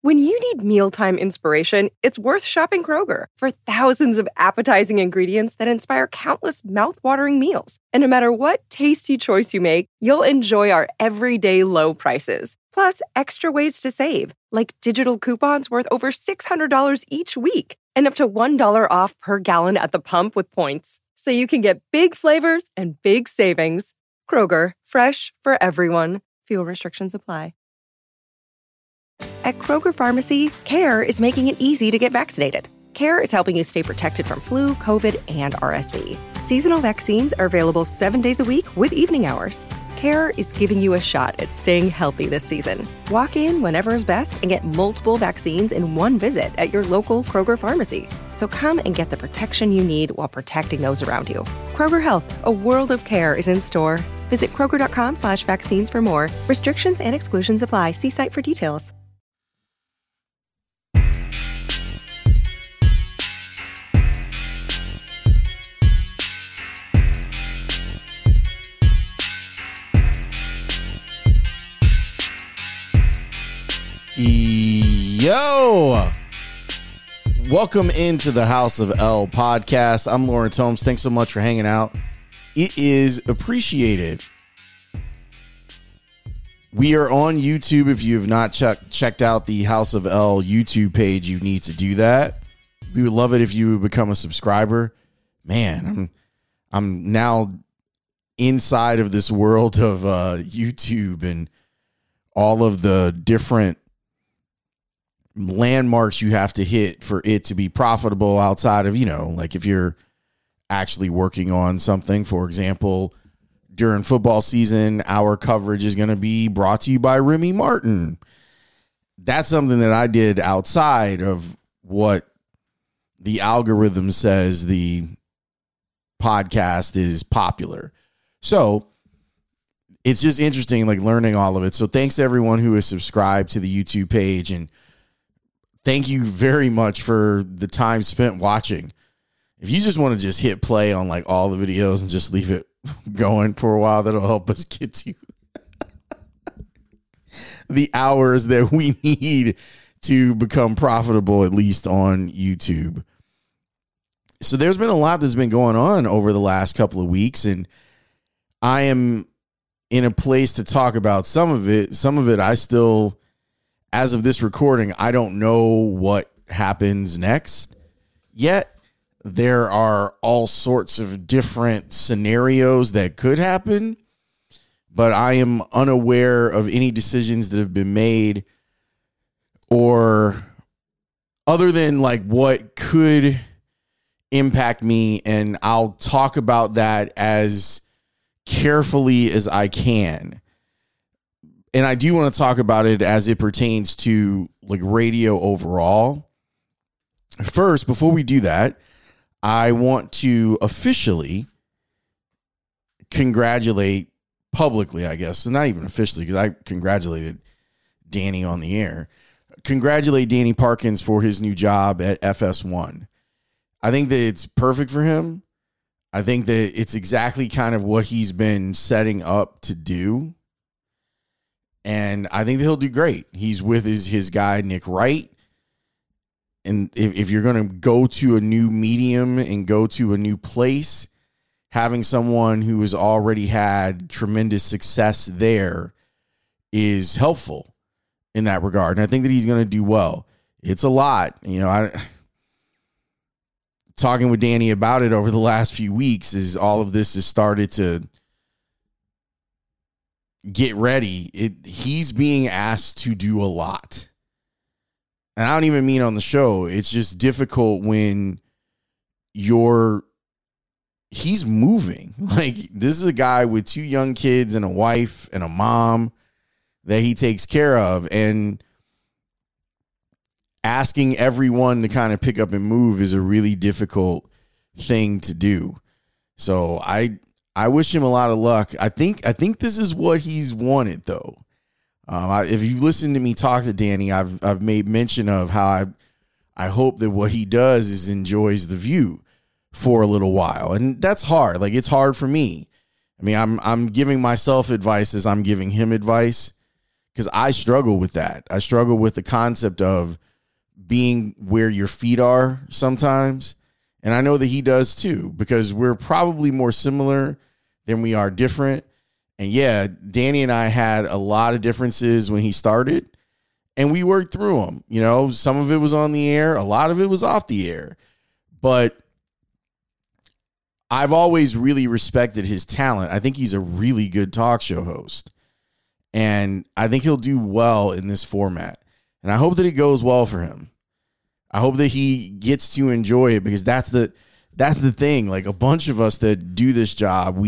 When you need mealtime inspiration, it's worth shopping Kroger for thousands of appetizing ingredients that inspire countless mouth-watering meals. And no matter what tasty choice you make, you'll enjoy our everyday low prices. Plus, extra ways to save, like digital coupons worth over $600 each week and up to $1 off per gallon at the pump with points. So you can get big flavors and big savings. Kroger, fresh for everyone. Fuel restrictions apply. At Kroger Pharmacy, CARE is making it easy to get vaccinated. CARE is helping you stay protected from flu, COVID, and RSV. Seasonal vaccines are available 7 days a week with evening hours. CARE is giving you a shot at staying healthy this season. Walk in whenever is best and get multiple vaccines in one visit at your local Kroger Pharmacy. So come and get the protection you need while protecting those around you. Kroger Health, a world of care is in store. Visit Kroger.com/vaccines for more. Restrictions and exclusions apply. See site for details. Yo, welcome into the House of L podcast. I'm Lawrence Holmes. Thanks so much for hanging out. It is appreciated. We are on YouTube. If you have not checked out the House of L YouTube page, you need to do that. We would love it if you would become a subscriber. Man, I'm now inside of this world of YouTube and all of the different landmarks you have to hit for it to be profitable outside of, like if you're actually working on something. For example, during football season, our coverage is going to be brought to you by Remy Martin. That's something that I did outside of what the algorithm says the podcast is popular. So it's just interesting, like learning all of it. So thanks to everyone who is subscribed to the YouTube page, and thank you very much for the time spent watching. If you just want to just hit play on like all the videos and just leave it going for a while, that'll help us get to the hours that we need to become profitable, at least on YouTube. So there's been a lot that's been going on over the last couple of weeks, and I am in a place to talk about some of it. Some of it I still, as of this recording, I don't know what happens next yet. There are all sorts of different scenarios that could happen, but I am unaware of any decisions that have been made, or other than like what could impact me. And I'll talk about that as carefully as I can. And I do want to talk about it as it pertains to like radio overall. First, before we do that, I want to officially congratulate publicly, I guess. So not even officially, because I congratulated Danny on the air. Congratulate Danny Parkins for his new job at FS1. I think that it's perfect for him. I think that it's exactly kind of what he's been setting up to do. And I think that he'll do great. He's with his guy, Nick Wright. And if you're going to go to a new medium and go to a new place, having someone who has already had tremendous success there is helpful in that regard. And I think that he's going to do well. It's a lot. Talking with Danny about it over the last few weeks, is all of this has started to get ready. He's being asked to do a lot. And I don't even mean on the show. It's just difficult when he's moving. Like, this is a guy with 2 young kids and a wife and a mom that he takes care of, and asking everyone to kind of pick up and move is a really difficult thing to do. So I wish him a lot of luck. I think this is what he's wanted, though. If you listen to me talk to Danny, I've made mention of how I hope that what he does is enjoys the view for a little while, and that's hard. Like, it's hard for me. I mean, I'm giving myself advice as I'm giving him advice, because I struggle with that. I struggle with the concept of being where your feet are sometimes. And I know that he does too, because we're probably more similar than we are different. And yeah, Danny and I had a lot of differences when he started, and we worked through them. You know, some of it was on the air, a lot of it was off the air. But I've always really respected his talent. I think he's a really good talk show host. And I think he'll do well in this format. And I hope that it goes well for him. I hope that he gets to enjoy it, because that's the thing. Like, a bunch of us that do this job,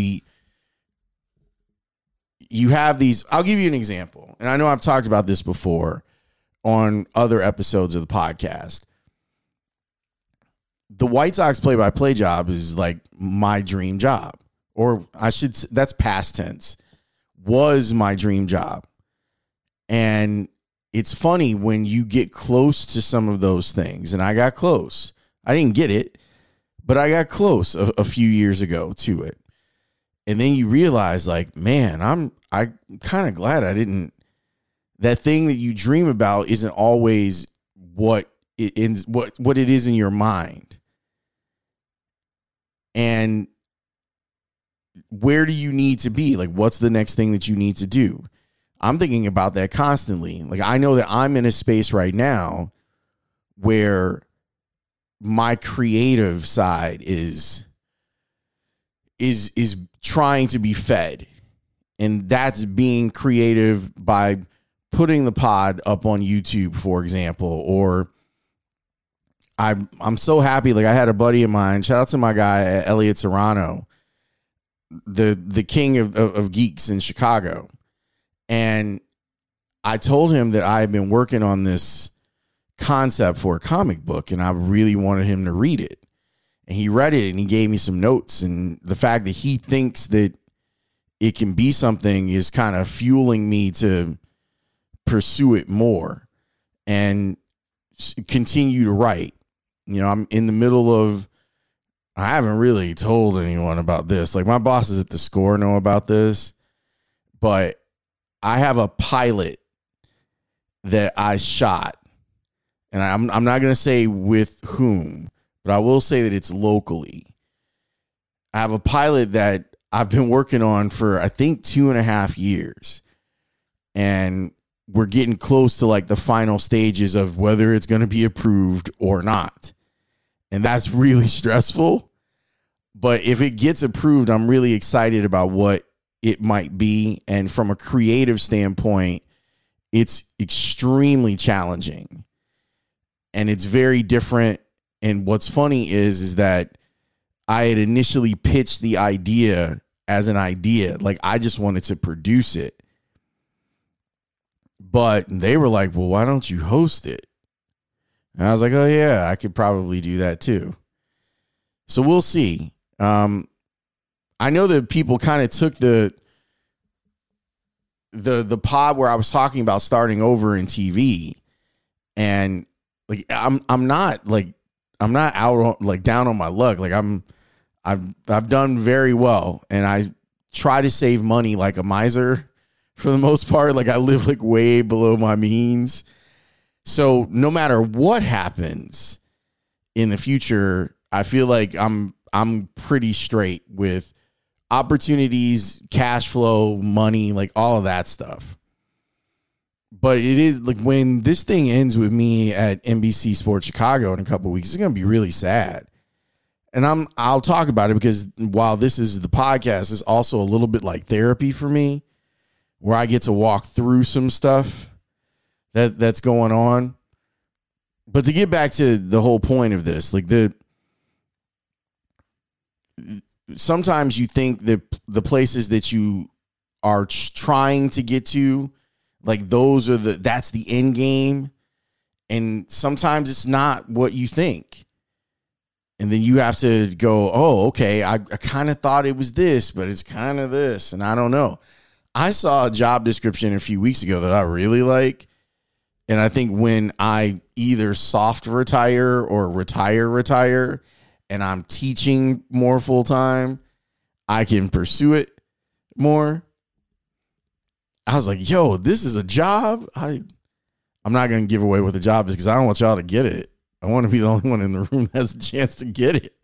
you have these. I'll give you an example. And I know I've talked about this before on other episodes of the podcast. The White Sox play-by-play job is like my dream job. Or that's past tense. Was my dream job. And it's funny when you get close to some of those things. And I got close. I didn't get it, but I got close a few years ago to it. And then you realize, like, man, I'm kind of glad I didn't. That thing that you dream about isn't always what it is in your mind. And where do you need to be? Like, what's the next thing that you need to do? I'm thinking about that constantly. Like, I know that I'm in a space right now where my creative side is trying to be fed. And that's being creative by putting the pod up on YouTube, for example. Or I'm so happy. Like, I had a buddy of mine, shout out to my guy, Elliot Serrano, the king of geeks in Chicago. And I told him that I had been working on this concept for a comic book, and I really wanted him to read it. And he read it, and he gave me some notes. And the fact that he thinks that it can be something is kind of fueling me to pursue it more and continue to write. You know, I'm in the middle of, I haven't really told anyone about this. Like, my bosses at the Score know about this, but I have a pilot that I shot, and I'm not going to say with whom, but I will say that it's locally. I have a pilot that I've been working on for, I think, 2.5 years, and we're getting close to like the final stages of whether it's going to be approved or not. And that's really stressful. But if it gets approved, I'm really excited about what it might be. And from a creative standpoint, it's extremely challenging. And it's very different. And what's funny is that I had initially pitched the idea as an idea. Like, I just wanted to produce it. But they were like, well, why don't you host it? And I was like, oh, yeah, I could probably do that too. So we'll see. I know that people kind of took the pod where I was talking about starting over in TV, and like I'm not out on, like, down on my luck. Like, I've done very well, and I try to save money like a miser for the most part. Like, I live like way below my means. So no matter what happens in the future, I feel like I'm pretty straight with opportunities, cash flow, money, like all of that stuff. But it is like, when this thing ends with me at NBC Sports Chicago in a couple of weeks, it's going to be really sad. And I'll talk about it, because while this is the podcast, it's also a little bit like therapy for me, where I get to walk through some stuff that's going on. But to get back to the whole point of this, like, sometimes you think that the places that you are trying to get to, like, that's the end game. And sometimes it's not what you think. And then you have to go, oh, okay, I kind of thought it was this, but it's kind of this. And I don't know. I saw a job description a few weeks ago that I really like. And I think when I either soft retire or retire, and I'm teaching more full time, I can pursue it more. I was like, yo, this is a job. I'm not going to give away what the job is because I don't want y'all to get it. I want to be the only one in the room that has a chance to get it.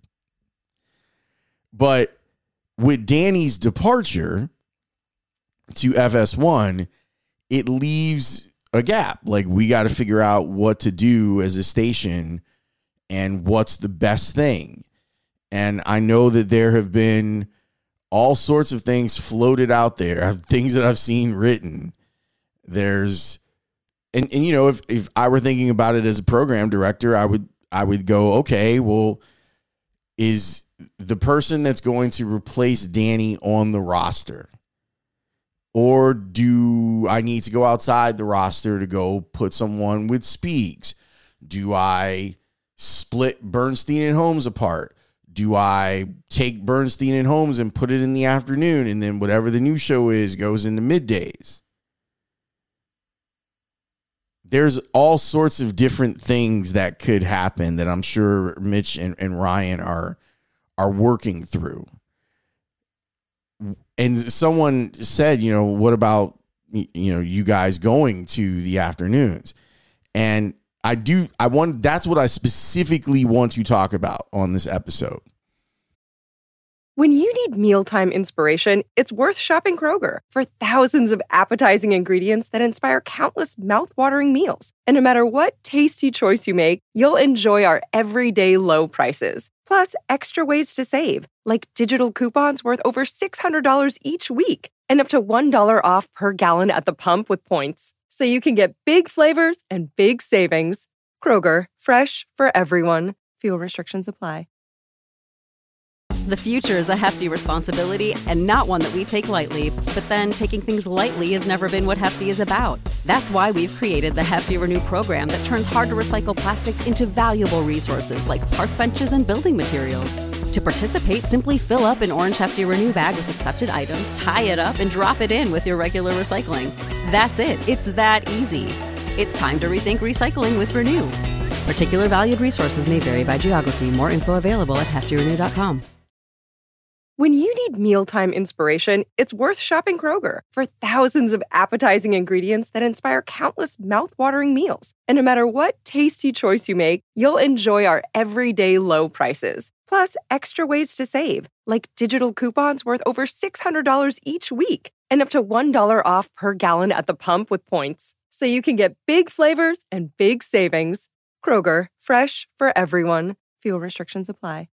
But with Danny's departure to FS1, it leaves a gap. Like, we got to figure out what to do as a station and what's the best thing. And I know that there have been all sorts of things floated out there, things that I've seen written. There's, and you know, if I were thinking about it as a program director, I would go, okay, well, is the person that's going to replace Danny on the roster? Or do I need to go outside the roster to go put someone with Speaks? Do I split Bernstein and Holmes apart? Do I take Bernstein and Holmes and put it in the afternoon, and then whatever the new show is goes in the middays? There's all sorts of different things that could happen that I'm sure Mitch and Ryan are working through. And someone said, you know, what about, you know, you guys going to the afternoons? And that's what I specifically want to talk about on this episode. When you need mealtime inspiration, it's worth shopping Kroger for thousands of appetizing ingredients that inspire countless mouth-watering meals. And no matter what tasty choice you make, you'll enjoy our everyday low prices. Plus, extra ways to save, like digital coupons worth over $600 each week and up to $1 off per gallon at the pump with points. So you can get big flavors and big savings. Kroger, fresh for everyone. Fuel restrictions apply. The future is a hefty responsibility and not one that we take lightly. But then taking things lightly has never been what Hefty is about. That's why we've created the Hefty Renew program that turns hard-to-recycle plastics into valuable resources like park benches and building materials. To participate, simply fill up an orange Hefty Renew bag with accepted items, tie it up, and drop it in with your regular recycling. That's it. It's that easy. It's time to rethink recycling with Renew. Particular valued resources may vary by geography. More info available at heftyrenew.com. When you need mealtime inspiration, it's worth shopping Kroger for thousands of appetizing ingredients that inspire countless mouth-watering meals. And no matter what tasty choice you make, you'll enjoy our everyday low prices. Plus, extra ways to save, like digital coupons worth over $600 each week and up to $1 off per gallon at the pump with points. So you can get big flavors and big savings. Kroger, fresh for everyone. Fuel restrictions apply.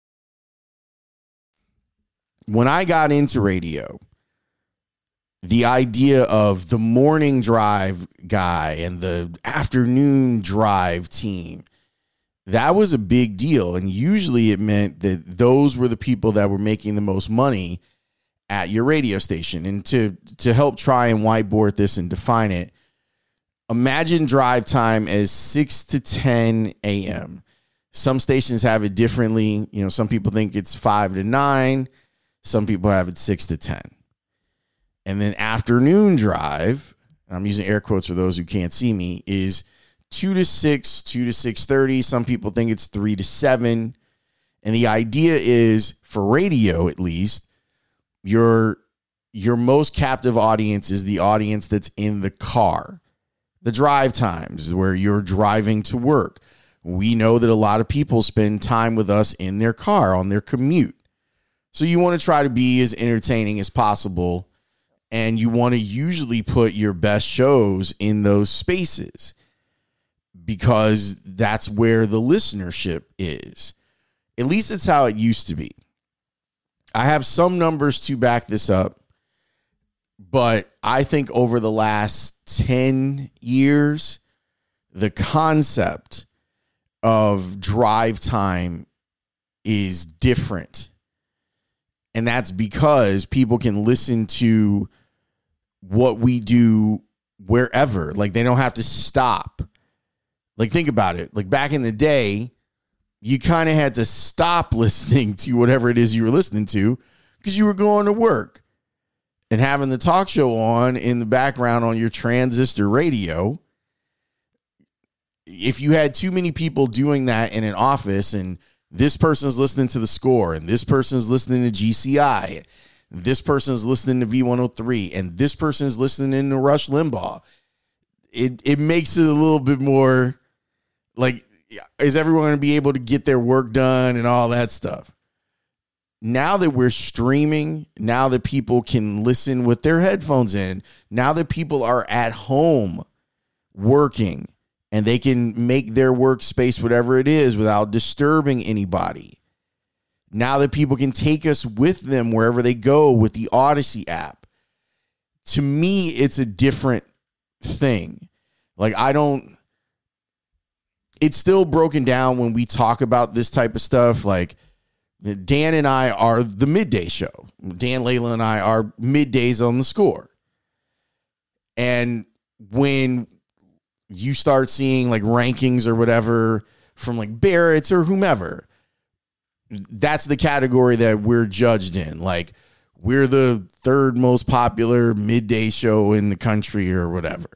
When I got into radio, the idea of the morning drive guy and the afternoon drive team, that was a big deal. And usually it meant that those were the people that were making the most money at your radio station. And to help try and whiteboard this and define it, imagine drive time as 6 to 10 a.m. Some stations have it differently. You know, some people think it's 5 to 9. Some people have it 6 to 10. And then afternoon drive, I'm using air quotes for those who can't see me, is 2 to 6, 2 to 6:30. Some people think it's 3 to 7. And the idea is, for radio at least, your most captive audience is the audience that's in the car. The drive times where you're driving to work. We know that a lot of people spend time with us in their car on their commute. So you want to try to be as entertaining as possible, and you want to usually put your best shows in those spaces because that's where the listenership is. At least it's how it used to be. I have some numbers to back this up, but I think over the last 10 years, the concept of drive time is different. And that's because people can listen to what we do wherever. Like, they don't have to stop. Like, think about it. Like, back in the day, you kind of had to stop listening to whatever it is you were listening to because you were going to work and having the talk show on in the background on your transistor radio. If you had too many people doing that in an office and this person's listening to The Score and this person's listening to GCI, this person is listening to V103, and this person is listening to Rush Limbaugh. It makes it a little bit more like, is everyone going to be able to get their work done and all that stuff? Now that we're streaming, now that people can listen with their headphones in, now that people are at home working and they can make their workspace whatever it is without disturbing anybody. Now that people can take us with them wherever they go with the Odyssey app. To me, it's a different thing. Like, it's still broken down when we talk about this type of stuff. Like, Dan and I are the midday show. Dan, Layla, and I are middays on the Score. And when you start seeing like rankings or whatever from like Barrett's or whomever, that's the category that we're judged in. Like, we're the third most popular midday show in the country or whatever.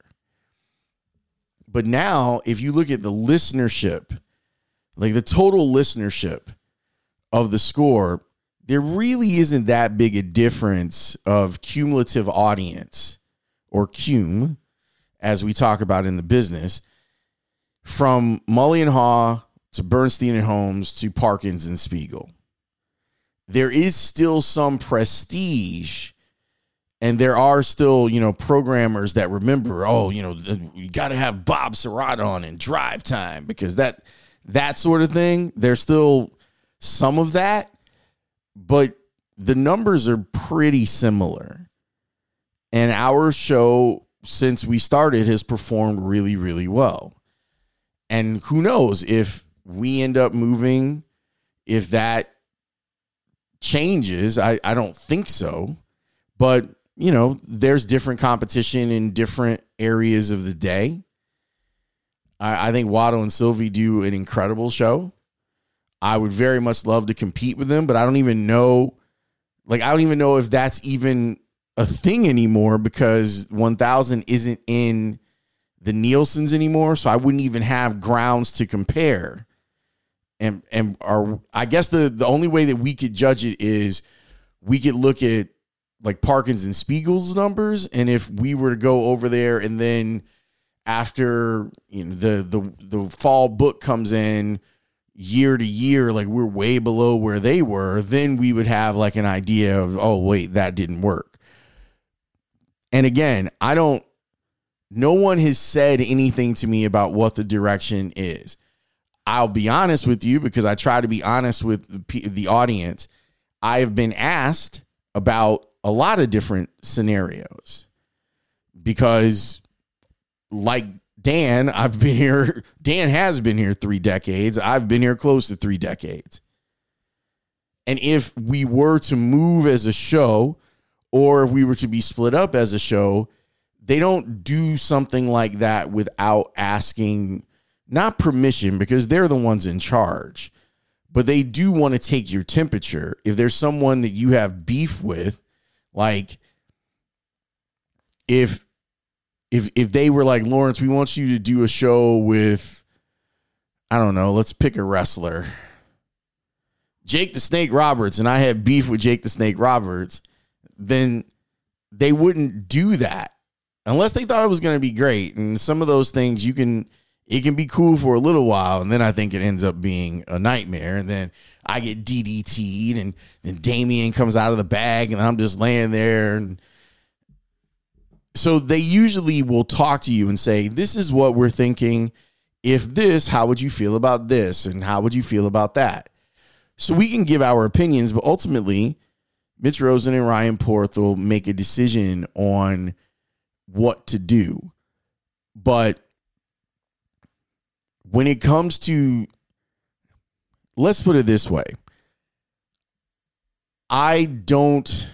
But now, if you look at the listenership, like the total listenership of the Score, there really isn't that big a difference of cumulative audience, or cum, as we talk about in the business, from Mully and Haw to Bernstein and Holmes to Parkins and Spiegel. There is still some prestige, and there are still, programmers that remember, you got to have Bob Surratt on in Drive Time, because that sort of thing, there's still some of that, but the numbers are pretty similar. And our show, since we started, has performed really, really well. And who knows if we end up moving, if that changes. I don't think so. But, there's different competition in different areas of the day. I think Watto and Sylvie do an incredible show. I would very much love to compete with them, but I don't even know if that's even a thing anymore, because 1000 isn't in the Nielsen's anymore. So I wouldn't even have grounds to compare. And I guess the only way that we could judge it is we could look at like Parkins and Spiegel's numbers. And if we were to go over there and then after the fall book comes in year to year, like we're way below where they were, then we would have like an idea of, oh, wait, that didn't work. And again, no one has said anything to me about what the direction is. I'll be honest with you, because I try to be honest with the audience. I have been asked about a lot of different scenarios, because like Dan has been here 3 decades. I've been here close to 3 decades. And if we were to move as a show, or if we were to be split up as a show, they don't do something like that without asking, not permission, because they're the ones in charge, but they do want to take your temperature. If there's someone that you have beef with, like if they were like, Lawrence, we want you to do a show with, I don't know, let's pick a wrestler, Jake the Snake Roberts, and I had beef with Jake the Snake Roberts, then they wouldn't do that unless they thought it was going to be great. And some of those things it can be cool for a little while, and then I think it ends up being a nightmare. And then I get DDT'd, and then Damien comes out of the bag, and I'm just laying there. And so they usually will talk to you and say, this is what we're thinking. If this, how would you feel about this? And how would you feel about that? So we can give our opinions, but ultimately, Mitch Rosen and Ryan Porthel make a decision on what to do. But when it comes to, let's put it this way, I don't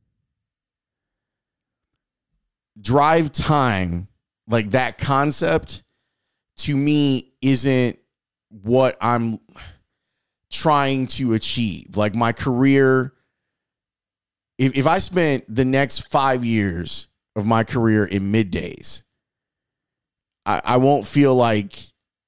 Drive Time, like that concept, to me isn't what I'm trying to achieve. Like my career, if I spent the next 5 years of my career in middays, I won't feel like,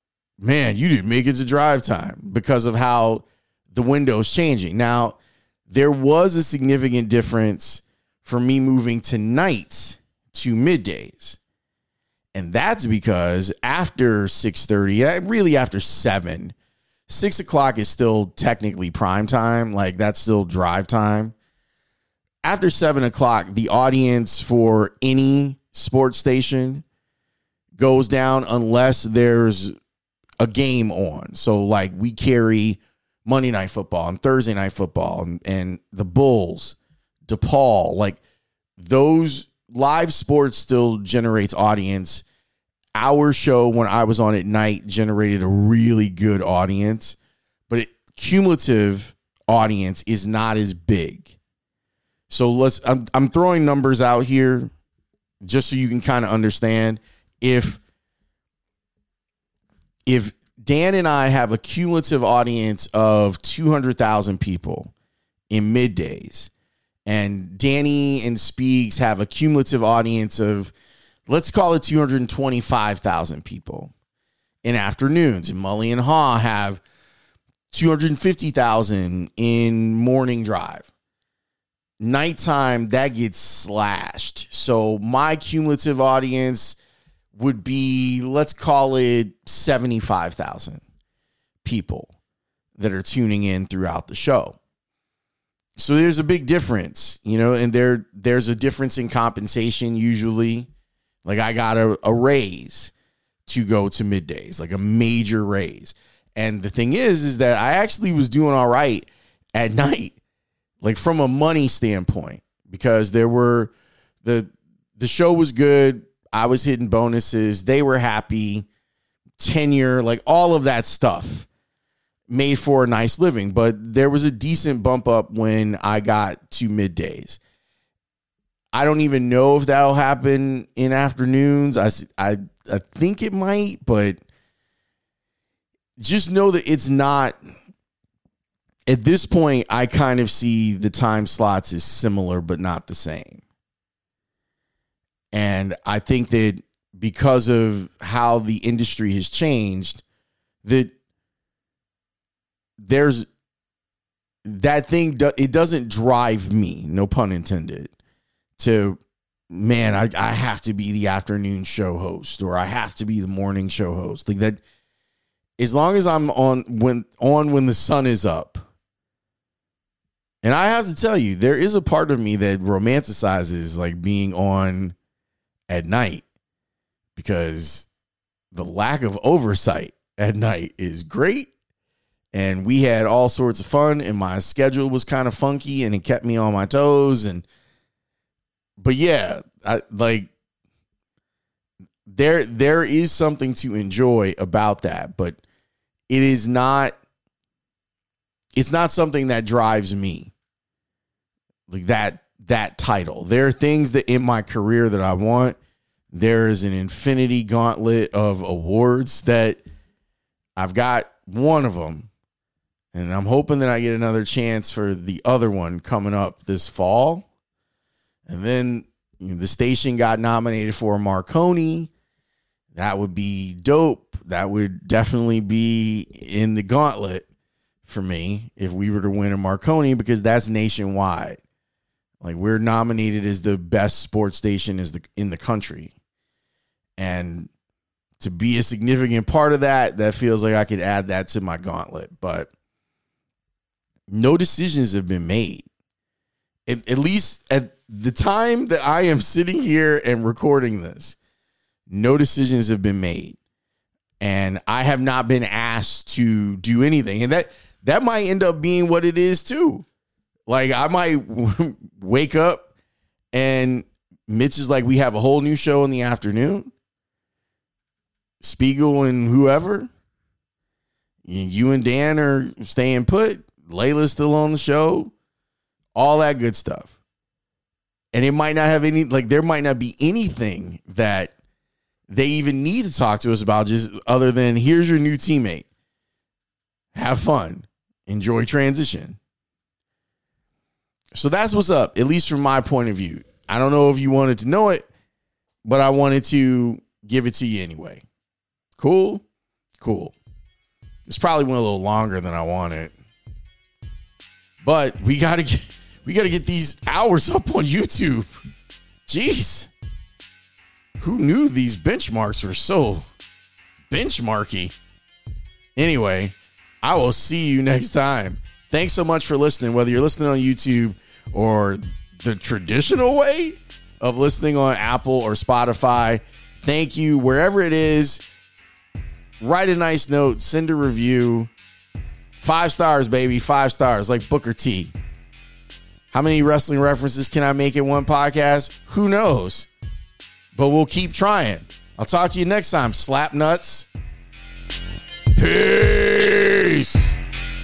man, you didn't make it to Drive Time, because of how the window's changing. Now, there was a significant difference for me moving to nights to middays. And that's because after 6:30, really after 7, 6 o'clock is still technically prime time. Like, that's still drive time. After 7 o'clock, the audience for any sports station goes down unless there's a game on. So, like, we carry Monday Night Football and Thursday Night Football and the Bulls, DePaul. Like, those live sports still generates audience. Our show, when I was on at night, generated a really good audience, but cumulative audience is not as big. So I'm throwing numbers out here just so you can kind of understand. If Dan and I have a cumulative audience of 200,000 people in middays, and Danny and Speaks have a cumulative audience of, let's call it 225,000 people in afternoons, and Mully and Haw have 250,000 in morning drive. Nighttime, that gets slashed. So my cumulative audience would be, let's call it 75,000 people that are tuning in throughout the show. So there's a big difference, and there's a difference in compensation usually. Like, I got a raise to go to middays, like a major raise. And the thing is that I actually was doing all right at night, like from a money standpoint, because there were the show was good. I was hitting bonuses. They were happy. Tenure, like all of that stuff made for a nice living. But there was a decent bump up when I got to middays. I don't even know if that'll happen in afternoons. I think it might, but just know that it's not. At this point, I kind of see the time slots as similar, but not the same. And I think that because of how the industry has changed, that there's that thing, it doesn't drive me, no pun intended, to, man, I have to be the afternoon show host, or I have to be the morning show host. Like that, as long as I'm on when the sun is up. And I have to tell you, there is a part of me that romanticizes like being on at night, because the lack of oversight at night is great. And we had all sorts of fun, and my schedule was kind of funky, and it kept me on my toes. But yeah, there is something to enjoy about that, but it's not something that drives me. Like that title. There are things that in my career that I want. There is an infinity gauntlet of awards that I've got one of them, and I'm hoping that I get another chance for the other one coming up this fall. And then the station got nominated for a Marconi. That would be dope. That would definitely be in the gauntlet for me if we were to win a Marconi, because that's nationwide. Like, we're nominated as the best sports station in the country. And to be a significant part of that feels like I could add that to my gauntlet. But no decisions have been made. At least at the time that I am sitting here and recording this, no decisions have been made. And I have not been asked to do anything. And that might end up being what it is too. Like, I might wake up and Mitch is like, we have a whole new show in the afternoon. Spiegel and whoever. You and Dan are staying put. Layla's still on the show. All that good stuff. And it might not have there might not be anything that they even need to talk to us about, just other than, here's your new teammate. Have fun. Enjoy transition. So that's what's up, at least from my point of view. I don't know if you wanted to know it, but I wanted to give it to you anyway. Cool? Cool. This probably went a little longer than I wanted. But we gotta get these hours up on YouTube. Jeez. Who knew these benchmarks were so benchmarky? Anyway, I will see you next time. Thanks so much for listening, whether you're listening on YouTube or the traditional way of listening on Apple or Spotify. Thank you. Wherever it is, write a nice note, send a review. 5 stars, baby. 5 stars, like Booker T. How many wrestling references can I make in one podcast? Who knows? But we'll keep trying. I'll talk to you next time, slap nuts. Peace.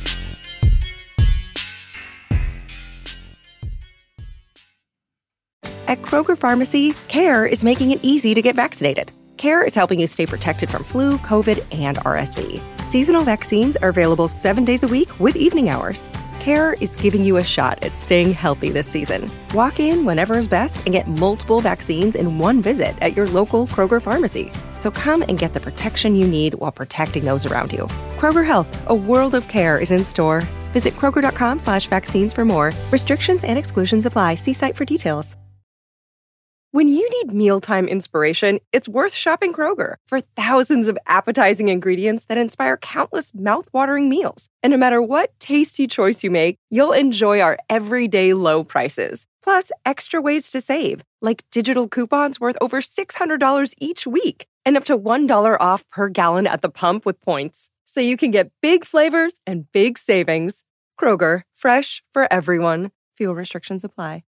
At Kroger Pharmacy, CARE is making it easy to get vaccinated. CARE is helping you stay protected from flu, COVID, and RSV. Seasonal vaccines are available 7 days a week with evening hours. CARE is giving you a shot at staying healthy this season. Walk in whenever is best and get multiple vaccines in one visit at your local Kroger Pharmacy. So come and get the protection you need while protecting those around you. Kroger Health, a world of care is in store. Visit Kroger.com/vaccines for more. Restrictions and exclusions apply. See site for details. When you need mealtime inspiration, it's worth shopping Kroger for thousands of appetizing ingredients that inspire countless mouth-watering meals. And no matter what tasty choice you make, you'll enjoy our everyday low prices. Plus, extra ways to save, like digital coupons worth over $600 each week and up to $1 off per gallon at the pump with points. So you can get big flavors and big savings. Kroger, fresh for everyone. Fuel restrictions apply.